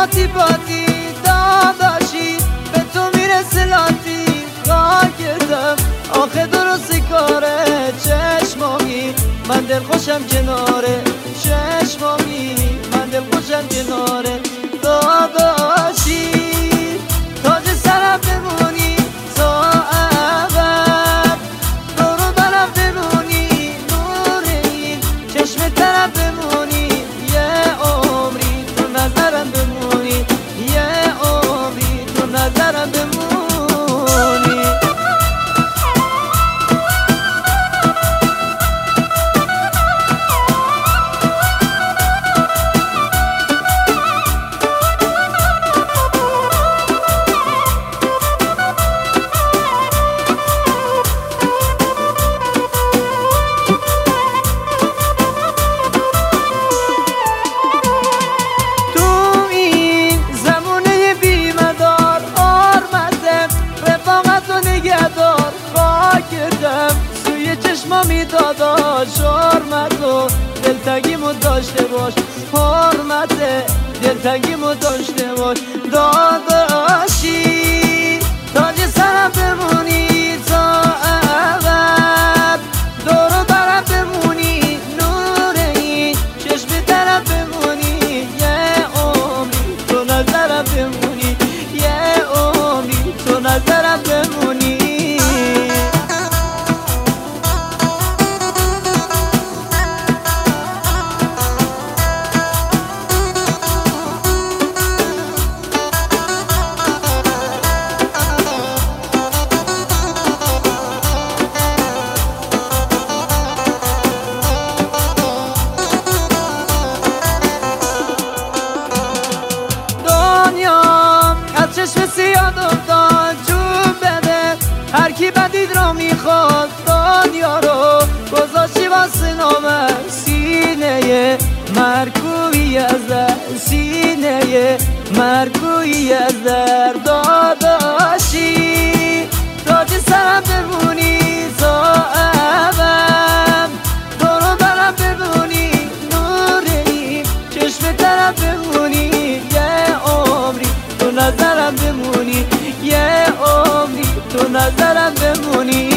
پاتی پاتی داداشی به تو میرسه لاتی راه کردم آخه درستی کاره چشمامی من دل خوشم کناره چشمامی من دل خوشم کناره داداشی تاج سرم بمونی تا ابد دورو برم بمونی نور این چشم طرف بمونی یه عمری تو نظرم بمونی یه عمری تو نظرم بمونی سوی چشمامی داداش حرمتو دلتنگیمو داشته باش حرمت دلتنگیمو داشته باش داداشی تاج سرم بمونی تا ابد دورو برم بمونی نور این چشم طرف بمونی یه عمری تو نظرم بمونی یه عمری تو نظرم بمونی چشم سیاد افتاد جون بده هر کی بدید را میخواد دنیا رو گذاشتی واسه نامه سینه مرکوی از در سینه مرکوی از در داداشی تاج سرم بمونی تا ابد دورو برم بمونی نور این چشم طرف بمونی یه عمری تو نظرم بمونی یه عمری تو نظرم بمونی